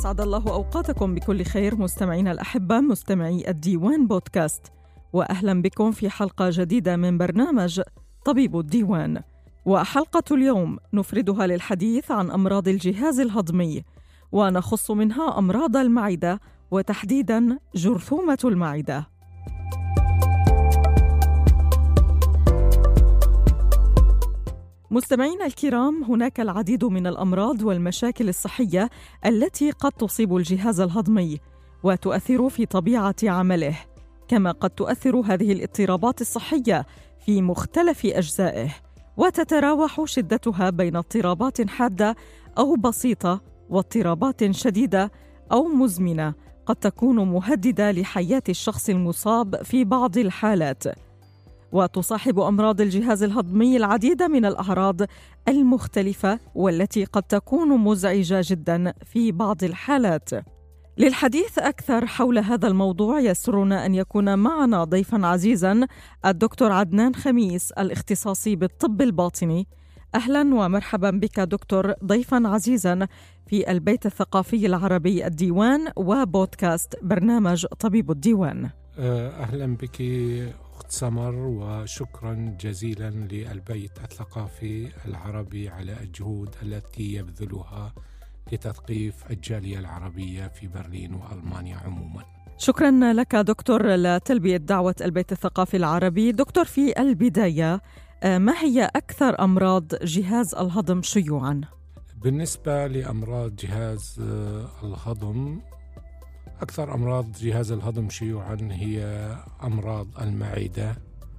أسعد الله أوقاتكم بكل خير مستمعينا الأحبة، مستمعي الديوان بودكاست، وأهلا بكم في حلقة جديدة من برنامج طبيب الديوان. وحلقة اليوم نفردها للحديث عن أمراض الجهاز الهضمي، ونخص منها أمراض المعدة وتحديداً جرثومة المعدة. مستمعينا الكرام، هناك العديد من الأمراض والمشاكل الصحية التي قد تصيب الجهاز الهضمي وتؤثر في طبيعة عمله، كما قد تؤثر هذه الاضطرابات الصحية في مختلف أجزائه، وتتراوح شدتها بين اضطرابات حادة أو بسيطة واضطرابات شديدة أو مزمنة قد تكون مهددة لحياة الشخص المصاب في بعض الحالات. وتصاحب أمراض الجهاز الهضمي العديد من الأعراض المختلفة والتي قد تكون مزعجة جدا في بعض الحالات. للحديث أكثر حول هذا الموضوع يسرنا أن يكون معنا ضيفا عزيزا الدكتور عدنان خميس، الاختصاصي بالطب الباطني. أهلا ومرحبا بك دكتور، ضيفا عزيزا في البيت الثقافي العربي الديوان وبودكاست برنامج طبيب الديوان. أهلا بك أخت سمر، وشكرا جزيلا للبيت الثقافي العربي على الجهود التي يبذلها لتثقيف الجالية العربية في برلين وألمانيا عموما. شكرا لك دكتور لتلبية دعوة البيت الثقافي العربي. دكتور، في البداية ما هي أكثر أمراض جهاز الهضم شيوعا؟ بالنسبة لأمراض جهاز الهضم، أكثر أمراض جهاز الهضم شيوعاً هي أمراض المعدة،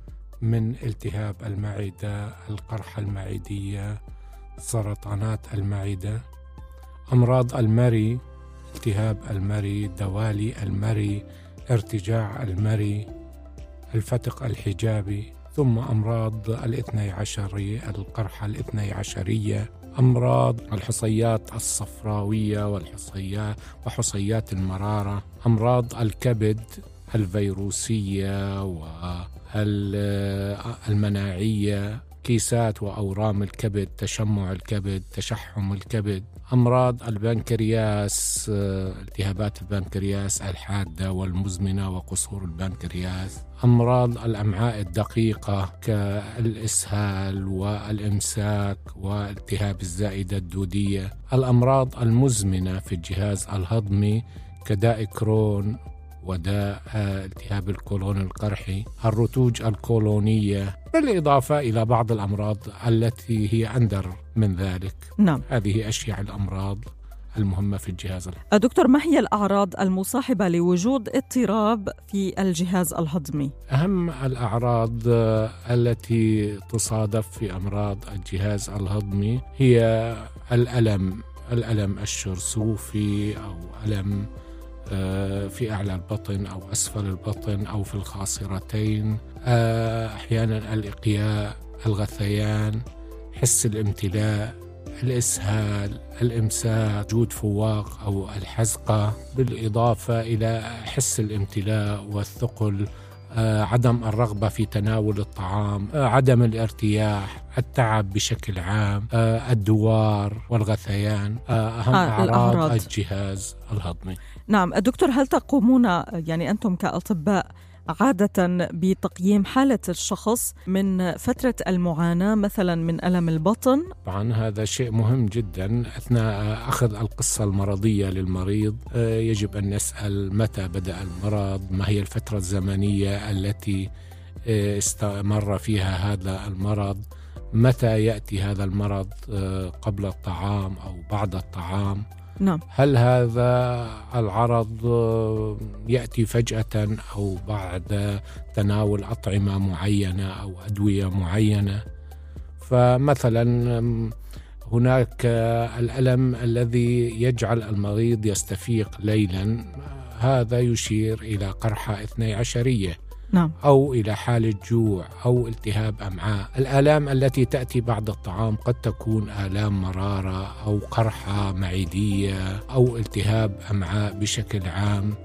من التهاب المعدة، القرحة المعدية، سرطانات المعدة، أمراض المري، التهاب المري، دوالي المري، ارتجاع المري، الفتق الحجابي، ثم أمراض الاثني عشري، القرحة الاثني عشرية، أمراض الحصيات الصفراوية وحصيات المرارة، أمراض الكبد الفيروسية والمناعية، كيسات وأورام الكبد، تشمع الكبد، تشحم الكبد، أمراض البنكرياس، التهابات البنكرياس الحادة والمزمنة وقصور البنكرياس، أمراض الأمعاء الدقيقة كالإسهال والإمساك والتهاب الزائدة الدودية، الأمراض المزمنة في الجهاز الهضمي كداء كرون وداء التهاب القولون القرحي، الرتوج القولونية، بالإضافة إلى بعض الأمراض التي هي أندر من ذلك. نعم. هذه أشياء الأمراض المهمة في الجهاز الهضمي. دكتور، ما هي الأعراض المصاحبة لوجود اضطراب في الجهاز الهضمي؟ أهم الأعراض التي تصادف في أمراض الجهاز الهضمي هي الألم الشرسوفي، أو ألم في أعلى البطن أو أسفل البطن أو في الخاصرتين، أحيانا الإقياء، الغثيان، حس الامتلاء، الإسهال، الإمساك، وجود فواق أو الحزقة، بالإضافة إلى حس الامتلاء والثقل، عدم الرغبة في تناول الطعام، عدم الارتياح، التعب بشكل عام، الدوار والغثيان، أهم أعراض الجهاز الهضمي. نعم دكتور، هل تقومون أنتم كأطباء عادة بتقييم حالة الشخص من فترة المعاناة مثلا من ألم البطن؟ طبعا هذا شيء مهم جدا. أثناء أخذ القصة المرضية للمريض يجب أن نسأل متى بدأ المرض، ما هي الفترة الزمنية التي استمر فيها هذا المرض، متى يأتي هذا المرض، قبل الطعام أو بعد الطعام. نعم. هل هذا العرض يأتي فجأة أو بعد تناول أطعمة معينة أو أدوية معينة؟ فمثلا هناك الألم الذي يجعل المريض يستفيق ليلا، هذا يشير إلى قرحة 12 نعم. أو إلى حالة جوع أو التهاب أمعاء. الآلام التي تأتي بعد الطعام قد تكون آلام مرارة أو قرحة معدية أو التهاب أمعاء بشكل عام.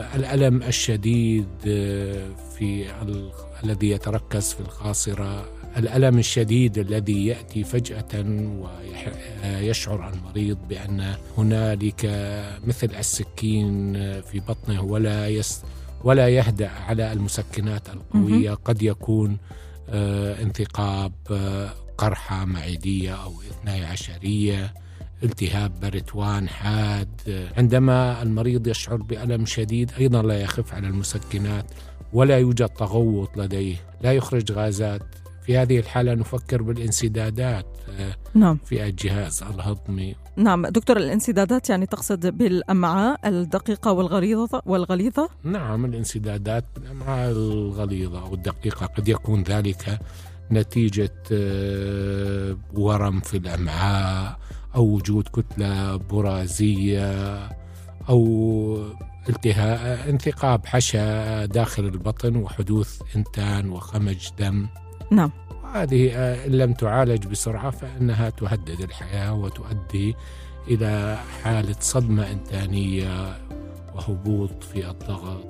الألم الشديد الذي يتركز في الخاصرة الألم الشديد الذي يأتي فجأة ويشعر المريض بأن هنالك مثل السكين في بطنه ولا يهدأ على المسكنات القوية. قد يكون انثقاب، قرحة معدية أو 12 التهاب برتوان حاد. عندما المريض يشعر بألم شديد أيضا لا يخف على المسكنات ولا يوجد تغوط لديه، لا يخرج غازات. في هذه الحالة نفكر بالانسدادات في الجهاز الهضمي. نعم دكتور، الانسدادات يعني تقصد بالأمعاء الدقيقة والغليظة؟ نعم، الانسدادات بالأمعاء الغليظة أو الدقيقة قد يكون ذلك نتيجة ورم في الأمعاء أو وجود كتلة برازية أو انثقاب حشى داخل البطن وحدوث إنتان وخمج دم. نعم. هذه إن لم تعالج بسرعة فإنها تهدد الحياة وتؤدي إلى حالة صدمة إنتانية وهبوط في الضغط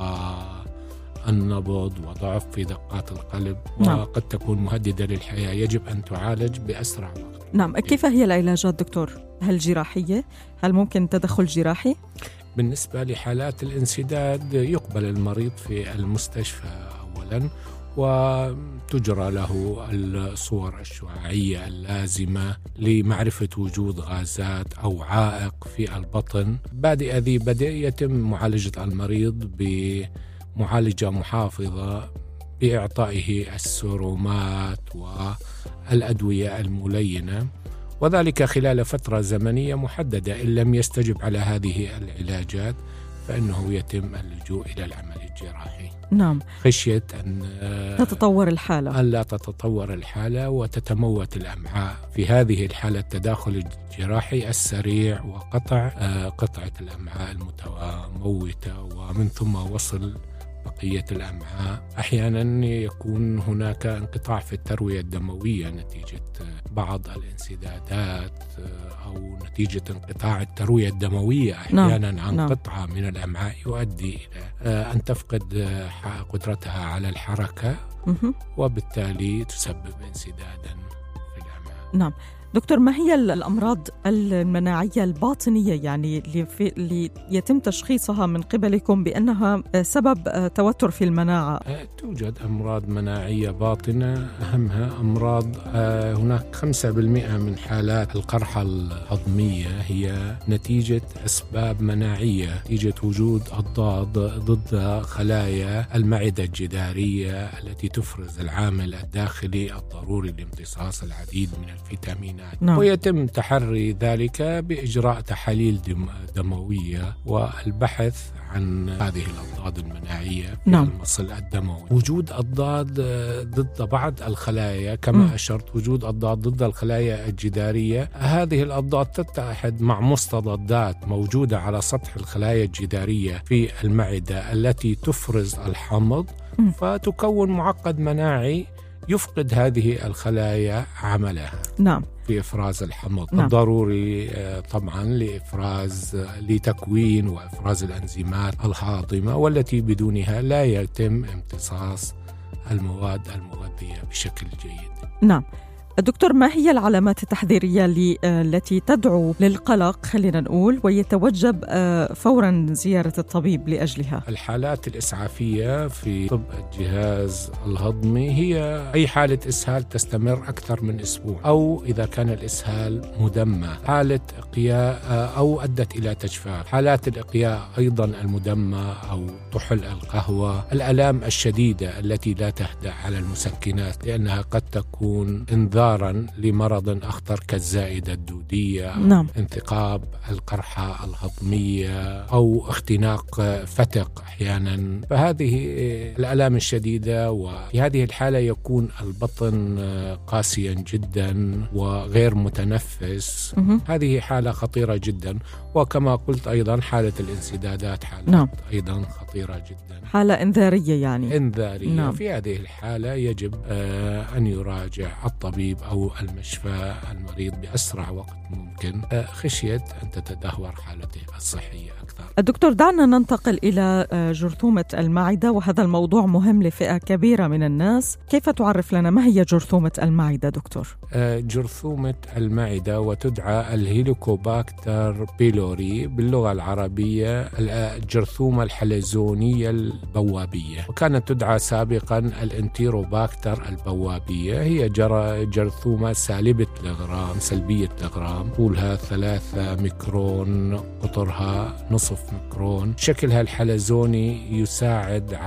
والنبض وضعف في دقات القلب. نعم. وقد تكون مهددة للحياة، يجب أن تعالج بأسرع وقت. نعم. كيف هي العلاجات دكتور؟ هل جراحية؟ هل ممكن تدخل جراحي؟ بالنسبة لحالات الانسداد يقبل المريض في المستشفى أولا وتجرى له الصور الشعاعية اللازمة لمعرفة وجود غازات أو عائق في البطن. بدء يتم معالجة المريض بمعالجة محافظة بإعطائه السيرومات والأدوية الملينة، وذلك خلال فترة زمنية محددة. إن لم يستجب على هذه العلاجات فإنه يتم اللجوء إلى العمل الجراحي. نعم. خشية أن تتطور الحالة، أن لا تتطور الحالة وتتموت الأمعاء. في هذه الحالة التداخل الجراحي السريع وقطع قطعة الأمعاء المتموتة ومن ثم وصل بقية الأمعاء. أحيانا يكون هناك انقطاع في التروية الدموية نتيجة بعض الانسدادات أو نتيجة انقطاع التروية الدموية أحيانا عن قطعة من الأمعاء يؤدي إلى أن تفقد قدرتها على الحركة وبالتالي تسبب انسدادا في الأمعاء. نعم دكتور، ما هي الأمراض المناعية الباطنية يعني اللي يتم تشخيصها من قبلكم بأنها سبب توتر في المناعة؟ توجد أمراض مناعية باطنة، أهمها أمراض هناك 5% من حالات القرحة الهضمية هي نتيجة أسباب مناعية، نتيجة وجود أضداد ضد خلايا المعدة الجدارية التي تفرز العامل الداخلي الضروري لامتصاص العديد من الفيتامينات. نعم. ويتم تحري ذلك بإجراء تحاليل دموية والبحث عن هذه الأضداد المناعية في المصل الدموي. وجود أضداد ضد بعض الخلايا كما أشرت، وجود أضداد ضد الخلايا الجدارية، هذه الأضداد تتحد مع مستضدات موجودة على سطح الخلايا الجدارية في المعدة التي تفرز الحمض فتكون معقد مناعي يفقد هذه الخلايا عملها. نعم. في إفراز الحمض الضروري طبعا لتكوين وإفراز الأنزيمات الهاضمة، والتي بدونها لا يتم امتصاص المواد المغذية بشكل جيد. نعم دكتور، ما هي العلامات التحذيرية التي تدعو للقلق خلينا نقول ويتوجب فورا زيارة الطبيب لأجلها؟ الحالات الإسعافية في طب الجهاز الهضمي هي أي حالة إسهال تستمر أكثر من أسبوع، أو إذا كان الإسهال مدمى، حالة إقياء أو أدت إلى تجفاف. حالات الإقياء أيضا المدمى أو طحل القهوة، الآلام الشديدة التي لا تهدأ على المسكنات لأنها قد تكون انذار لمرض أخطر كالزائدة الدودية. نعم. انثقاب القرحة الهضمية أو اختناق فتق أحيانا. فهذه الآلام الشديدة، وفي هذه الحالة يكون البطن قاسيا جدا وغير متنفس. هذه حالة خطيرة جدا. وكما قلت أيضا حالة الانسدادات حالة أيضا خطيرة جدا، حالة إنذارية يعني. إنذارية. في هذه الحالة يجب أن يراجع الطبيب الطبيب أو المشفى المريض بأسرع وقت ممكن خشية أن تتدهور حالته الصحية أكثر. الدكتور، دعنا ننتقل إلى جرثومة المعدة، وهذا الموضوع مهم لفئة كبيرة من الناس. كيف تعرف لنا ما هي جرثومة المعدة دكتور؟ جرثومة المعدة وتدعى الهيليكوباكتر بيلوري باللغة العربية الجرثومة الحلزونية البوابية، وكانت تدعى سابقا الانتيروباكتر البوابية. هي جرثومة سالبة الغرام، سلبية الغرام، طولها 3 ميكرون، قطرها نصف ميكرون. شكلها الحلزوني يساعدها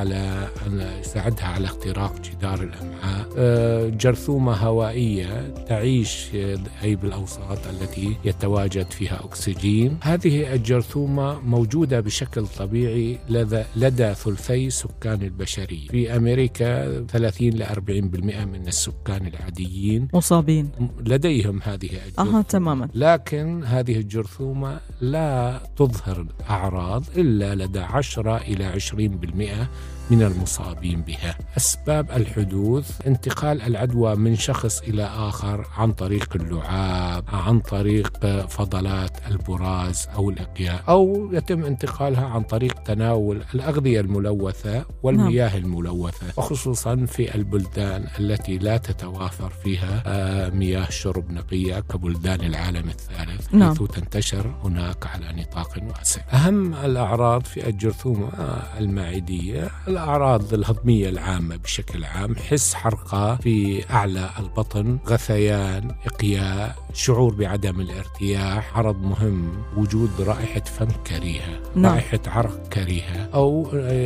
على اختراق جدار الأمعاء. جرثومة هوائية تعيش أي بالأوساط التي يتواجد فيها أكسجين. هذه الجرثومة موجودة بشكل طبيعي لدى ثلثي سكان البشرية. في أمريكا 30 ل 40% من السكان العاديين مصابين لديهم هذه الجرثومة. تماما. لكن هذه الجرثومة لا تظهر أعراض إلا لدى 10 إلى 20% من المصابين بها. أسباب الحدوث: انتقال العدوى من شخص إلى آخر عن طريق اللعاب، عن طريق فضلات البراز أو الإقياء، أو يتم انتقالها عن طريق تناول الأغذية الملوثة والمياه الملوثة، وخصوصا في البلدان التي لا تتوافر فيها مياه شرب نقية كبلدان العالم الثالث، حيث تنتشر هناك على نطاق واسع. أهم الأعراض في الجرثومة المعدية الأعراض الهضمية العامة بشكل عام: حس حرقة في أعلى البطن، غثيان، إقياء، شعور بعدم الارتياح. عرض مهم: وجود رائحة فم كريهة، رائحة عرق كريهة، أو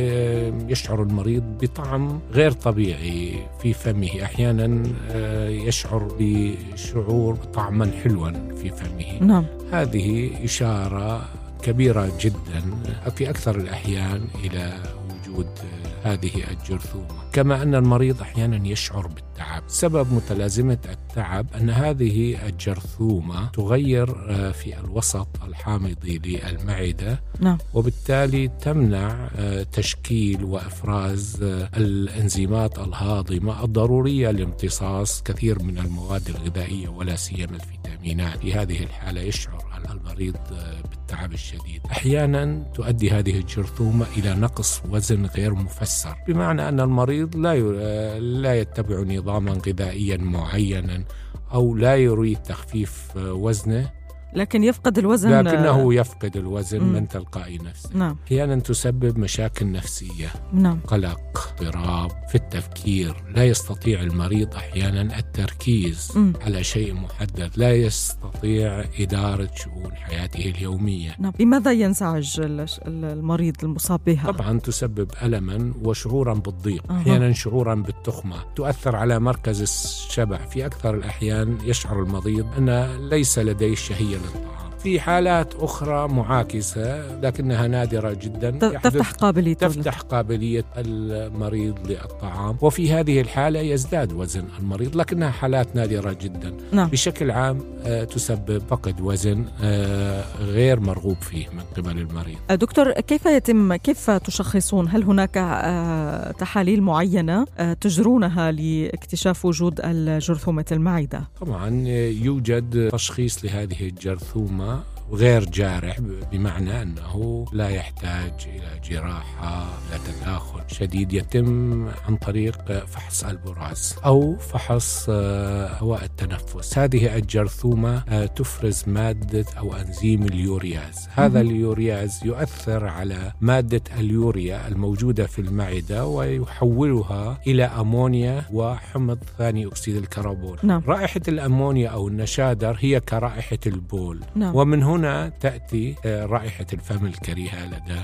يشعر المريض بطعم غير طبيعي في فمه. أحيانا يشعر بشعور طعما حلوا في فمه. هذه إشارة كبيرة جدا في أكثر الأحيان إلى وجود هذه الجرثومة. كما أن المريض أحيانا يشعر بالتعب. سبب متلازمة التعب أن هذه الجرثومة تغير في الوسط الحامضي للمعدة، وبالتالي تمنع تشكيل وإفراز الإنزيمات الهاضمة الضرورية لامتصاص كثير من المواد الغذائية ولا سيما الفيتامينات. في هذه الحالة يشعر المريض بالتعب الشديد. أحيانا تؤدي هذه الجرثومة إلى نقص وزن غير مفسر، بمعنى أن المريض لا يتبع نظاما غذائيا معينا أو لا يريد تخفيف وزنه، لكنه يفقد الوزن من تلقاء نفسه. أحيانا تسبب مشاكل نفسية، قلق، اضطراب في التفكير. لا يستطيع المريض أحيانا التركيز على شيء محدد، لا يستطيع إدارة شؤون حياته اليومية. لماذا ينزعج المريض المصاب بها؟ طبعا تسبب ألما وشعورا بالضيق، أحيانا شعورا بالتخمة، تؤثر على مركز الشبع. في أكثر الأحيان يشعر المريض أن ليس لديه شهية للطعام. في حالات أخرى معاكسة لكنها نادرة جدا، تفتح قابلية المريض للطعام، وفي هذه الحالة يزداد وزن المريض، لكنها حالات نادرة جدا. بشكل عام تسبب فقد وزن غير مرغوب فيه من قبل المريض. دكتور، كيف تشخصون؟ هل هناك تحاليل معينة تجرونها لاكتشاف وجود الجرثومة المعدة؟ طبعا يوجد تشخيص لهذه الجرثومة غير جارح، بمعنى أنه لا يحتاج إلى جراحة، لا تداخل شديد. يتم عن طريق فحص البراز أو فحص هواء التنفس. هذه الجرثومة تفرز مادة أو أنزيم اليورياز. هذا اليورياز يؤثر على مادة اليوريا الموجودة في المعدة ويحولها إلى أمونيا وحمض ثاني أكسيد الكربون. رائحة الأمونيا أو النشادر هي كرائحة البول، ومن هنا تأتي رائحة الفم الكريهة لدى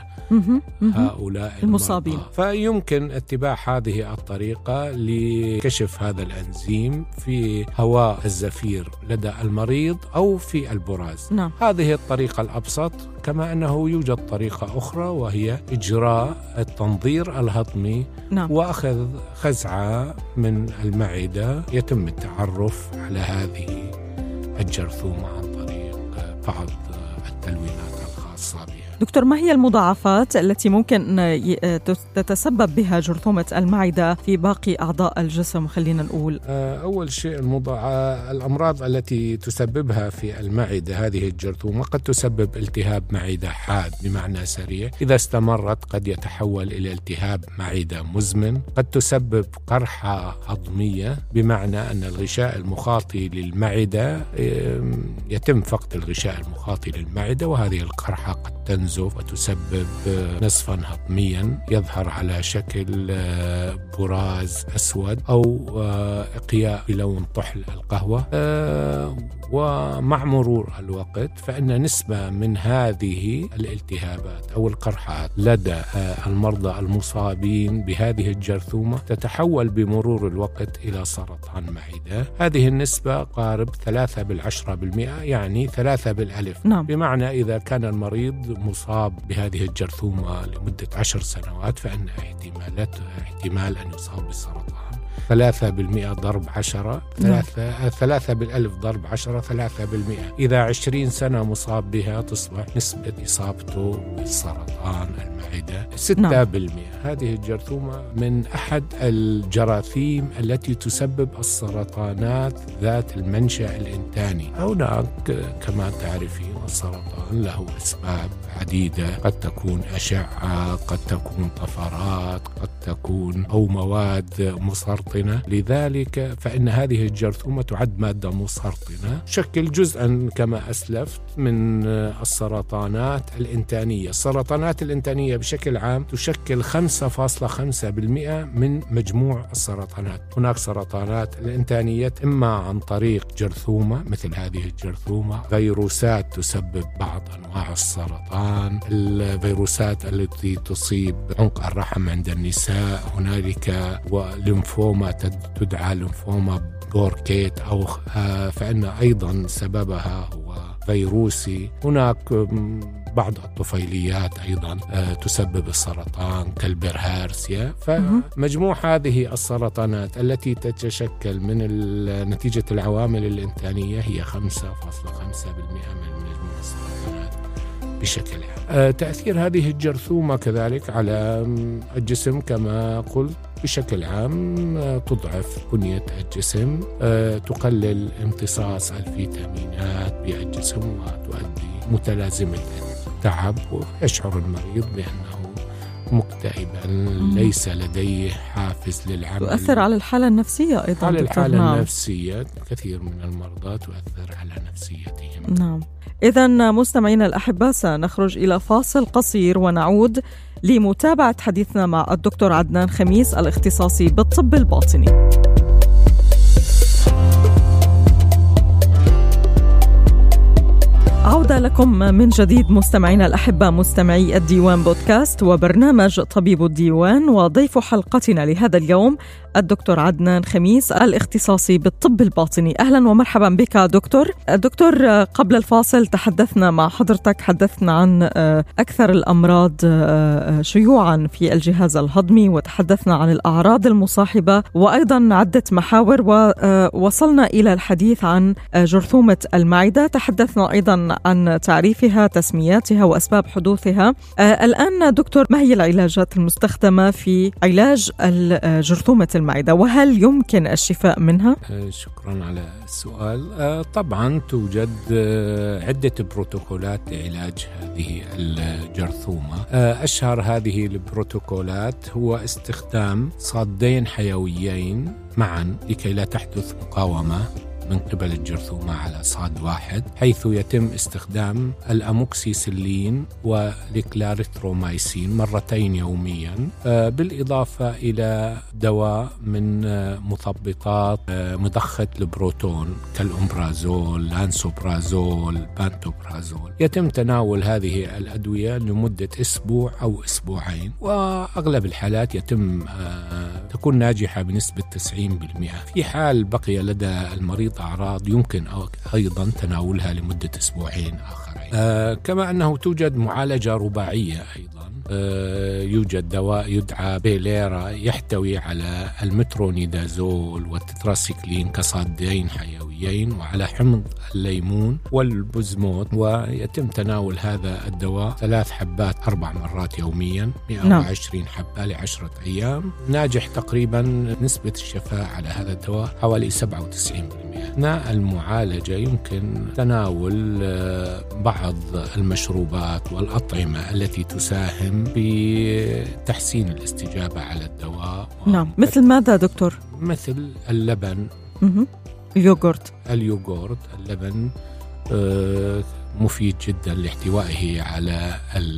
هؤلاء المصابين. فيمكن اتباع هذه الطريقة لكشف هذا الأنزيم في هواء الزفير لدى المريض أو في البراز. هذه الطريقة الأبسط، كما أنه يوجد طريقة أخرى وهي إجراء التنظير الهضمي وأخذ خزعة من المعدة. يتم التعرف على هذه الجرثومة عن طريق بعض التلوينات الخاصة الخاصة بها. دكتور، ما هي المضاعفات التي ممكن تتسبب بها جرثومة المعدة في باقي أعضاء الجسم؟ خلينا نقول أول شيء الأمراض التي تسببها في المعدة هذه الجرثومة قد تسبب التهاب معدة حاد بمعنى سريع، إذا استمرت قد يتحول إلى التهاب معدة مزمن. قد تسبب قرحة هضمية بمعنى أن الغشاء المخاطي للمعدة يتم فقد الغشاء المخاطي للمعدة، وهذه القرحة قد تنزف وتسبب نزفا هضميا يظهر على شكل براز أسود أو إقياء بلون طحل القهوة. ومع مرور الوقت فإن نسبة من هذه الالتهابات أو القرحات لدى المرضى المصابين بهذه الجرثومة تتحول بمرور الوقت إلى سرطان معدة. هذه النسبة قارب 3/10%، يعني 3/1000. نعم. بمعنى إذا كان المريض مصاب بهذه الجرثومة لمدة 10 سنوات فإن احتمال أن يصاب بالسرطان 3% ضرب 10، 3/1000 ضرب 10 3%. إذا 20 سنة مصاب بها تصبح نسبة إصابته بالسرطان المعدة 6%. هذه الجرثومة من أحد الجراثيم التي تسبب السرطانات ذات المنشأ الإنتاني. هناك كما تعرفين السرطان له أسباب عديدة، قد تكون أشعة، قد تكون طفرات، قد تكون أو مواد مسرطنة. لذلك فإن هذه الجرثومة تعد مادة مسرطنة تشكل جزءا كما أسلفت من السرطانات الإنتانية. السرطانات الإنتانية بشكل عام تشكل 5.5% من مجموع السرطانات. هناك سرطانات الإنتانية إما عن طريق جرثومة مثل هذه الجرثومة، فيروسات تسبب بعض أنواع السرطان، الفيروسات التي تصيب عنق الرحم عند النساء، هنالك وليمفوما تدعى ليمفوما بوركيت أو فإن أيضا سببها هو فيروسي. هناك بعض الطفيليات أيضا تسبب السرطان كالبرهارسيا. فمجموع هذه السرطانات التي تتشكل من نتيجة العوامل الإنتانية هي 5.5% من مجموع السرطانات بشكل عام. تأثير هذه الجرثومة كذلك على الجسم كما قلت بشكل عام تضعف بنية الجسم، تقلل امتصاص الفيتامينات بالجسم وتؤدي متلازمة التعب، ويشعر المريض بأنه مكتئبا ليس لديه حافز للعمل. تؤثر على الحالة النفسية أيضا. على الحالة النفسية كثير من المرضى تؤثر على نفسيتهم. نعم. إذن مستمعينا الأحباء سنخرج إلى فاصل قصير ونعود لمتابعة حديثنا مع الدكتور عدنان خميس الاختصاصي بالطب الباطني. عودة لكم من جديد مستمعينا الأحباء، مستمعي الديوان بودكاست وبرنامج طبيب الديوان، وضيف حلقتنا لهذا اليوم الدكتور عدنان خميس الاختصاصي بالطب الباطني. أهلا ومرحبا بك دكتور. دكتور، قبل الفاصل تحدثنا مع حضرتك، حدثنا عن أكثر الأمراض شيوعا في الجهاز الهضمي، وتحدثنا عن الأعراض المصاحبة وأيضا عدة محاور، ووصلنا إلى الحديث عن جرثومة المعدة، تحدثنا أيضا عن تعريفها، تسمياتها وأسباب حدوثها. الآن دكتور، ما هي العلاجات المستخدمة في علاج جرثومة المعدة، وهل يمكن الشفاء منها؟ شكرا على السؤال. طبعا توجد عدة بروتوكولات لعلاج هذه الجرثومة. أشهر هذه البروتوكولات هو استخدام صادين حيويين معا لكي لا تحدث مقاومة من قبل الجرثومة على صاد واحد، حيث يتم استخدام الأموكسيسيلين والكلاريثرومايسين مرتين يوميا، بالإضافة إلى دواء من مثبطات مضخة البروتون كالأمبرازول، لانسوبرازول، بانتوبرازول. يتم تناول هذه الأدوية لمدة أسبوع أو أسبوعين، وأغلب الحالات تكون ناجحة بنسبة 90%. في حال بقي لدى المريض أعراض يمكن أيضا تناولها لمدة أسبوعين آخرين. كما أنه توجد معالجة رباعية أيضا. يوجد دواء يدعى بيليرا يحتوي على المترونيدازول والتتراسيكلين كصادين حيويين وعلى حمض الليمون والبزموت، ويتم تناول هذا الدواء 3 حبات 4 مرات يوميا 120 حبة ل10 أيام. ناجح تقريبا نسبة الشفاء على هذا الدواء حوالي 97%. أثناء المعالجة يمكن تناول بعض المشروبات والأطعمة التي تساهم بتحسين الاستجابة على الدواء. نعم، مثل ماذا دكتور؟ مثل اللبن، اليوغورت. اللبن مفيد جدا لاحتوائه على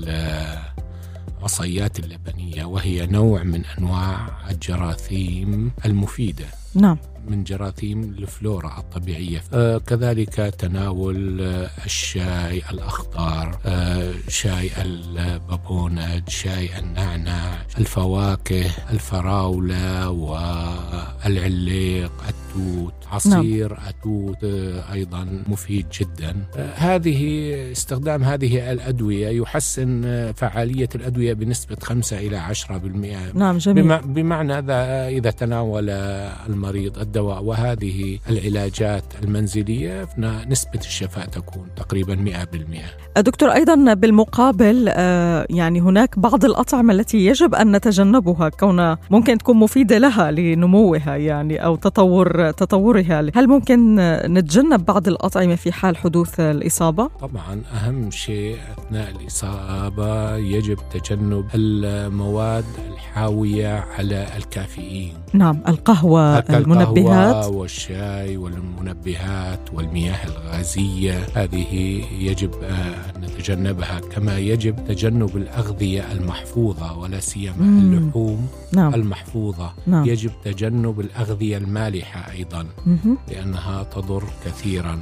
العصيات اللبنية، وهي نوع من أنواع الجراثيم المفيدة. نعم، من جراثيم الفلورا الطبيعية. كذلك تناول الشاي الأخضر، شاي البابونج، شاي النعناع، الفواكه، الفراولة والعليق، التوت، عصير التوت أيضا مفيد جدا. استخدام هذه الأدوية يحسن فعالية الأدوية بنسبة 5 إلى 10%. نعم، جميل. بمعنى إذا تناول المريض الدواء وهذه العلاجات المنزلية نسبة الشفاء تكون تقريبا 100%. دكتور، أيضا بالمقابل يعني هناك بعض الأطعمة التي يجب أن نتجنبها كونها ممكن تكون مفيدة لها لنموها يعني أو تطورها. هل ممكن نتجنب بعض الأطعمة في حال حدوث الإصابة؟ طبعا أهم شيء أثناء الإصابة يجب تجنب المواد الحاوية على الكافيين. نعم، القهوة، المنبهات والشاي والمنبهات والمياه الغازية، هذه يجب أن نتجنبها. كما يجب تجنب الأغذية المحفوظة ولا سيما اللحوم المحفوظة. يجب تجنب الأغذية المالحة أيضا لأنها تضر كثيرا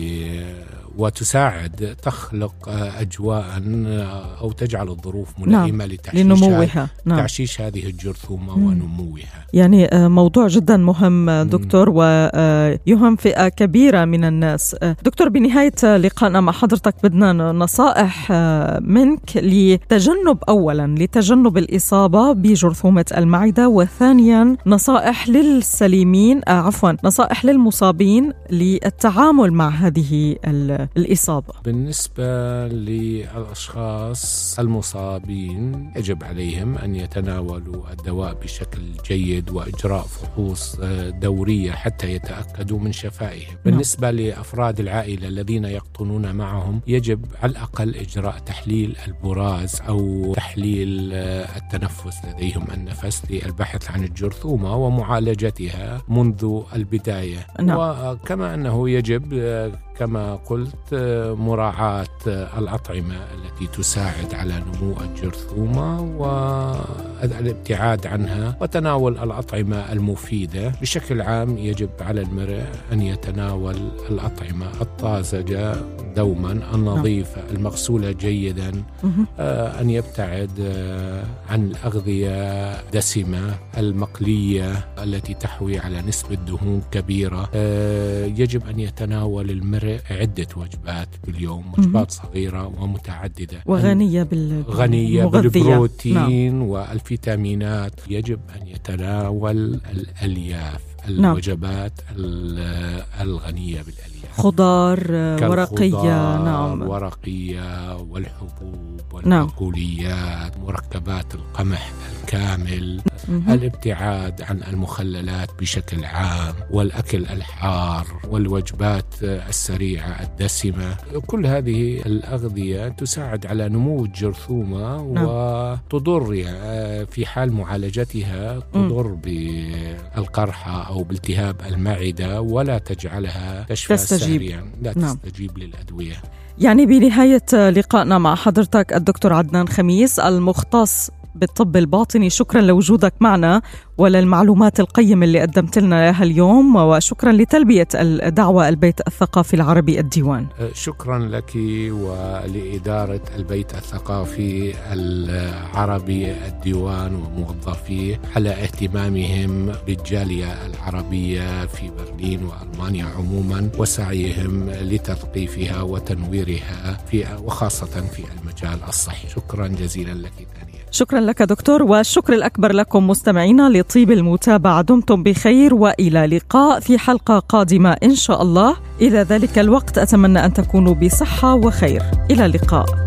وتساعد تخلق أجواء أو تجعل الظروف ملائمة لنموها. تعشيش هذه الجرثومة ونموها. يعني موضوع جدا مهم دكتور، ويهم فئة كبيرة من الناس. دكتور، بنهاية لقائنا مع حضرتك بدنا نصائح منك لتجنب الإصابة بجرثومة المعدة، وثانيا نصائح للمصابين للتعامل مع هذه الإصابة. بالنسبة للأشخاص المصابين يجب عليهم أن يتناولوا الدواء بشكل جيد وإجراء فحوص دورية حتى يتأكدوا من شفائهم. بالنسبة لأفراد العائلة الذين يقطنون معهم يجب على الأقل إجراء تحليل البراز أو تحليل التنفس لديهم، النفس، للبحث عن الجرثومة ومعالجتها منذ البداية. وكما أنه يجب كما قلت مراعاة الأطعمة التي تساعد على نمو الجرثومة والابتعاد عنها وتناول الأطعمة المفيدة. بشكل عام يجب على المرء أن يتناول الأطعمة الطازجة دوما، النظيفة، المغسولة جيدا، أن يبتعد عن الأغذية دسمة المقلية التي تحوي على نسبة دهون كبيرة. يجب أن يتناول المرء عدة وجبات باليوم، وجبات صغيرة ومتعددة وغنية بالبروتين والفيتامينات. يجب أن يتناول الألياف، الوجبات الغنية بالألياف، خضار ورقية، ورقية والحبوب والبقوليات، مركبات القمح الكامل، الابتعاد عن المخللات بشكل عام، والأكل الحار والوجبات السريعة الدسمة. كل هذه الأغذية تساعد على نمو الجرثومة وتضر في حال معالجتها تضر بالقرحة أو بالتهاب المعدة ولا تجعلها تشفى سريعا، لا تستجيب للأدوية. يعني بنهاية لقائنا مع حضرتك الدكتور عدنان خميس المختص بالطب الباطني، شكرا لوجودك معنا وللمعلومات القيمة اللي قدمت لنا إياها اليوم، وشكرا لتلبية الدعوة البيت الثقافي العربي الديوان. شكرا لك ولإدارة البيت الثقافي العربي الديوان وموظفيه على اهتمامهم بالجالية العربية في برلين وألمانيا عموما، وسعيهم لتثقيفها وتنويرها وخاصة في المجال الصحي. شكرا جزيلا لك ثانيا. شكرا لك دكتور، والشكر الأكبر لكم مستمعينا لطيب المتابعة. دمتم بخير وإلى لقاء في حلقة قادمة إن شاء الله. إلى ذلك الوقت أتمنى أن تكونوا بصحة وخير. إلى اللقاء.